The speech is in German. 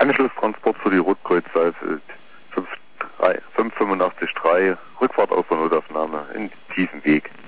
Anschlusstransport für die Rotkreuz Saalfeld 585-3, Rückfahrt aus der Notaufnahme in Tiefenweg.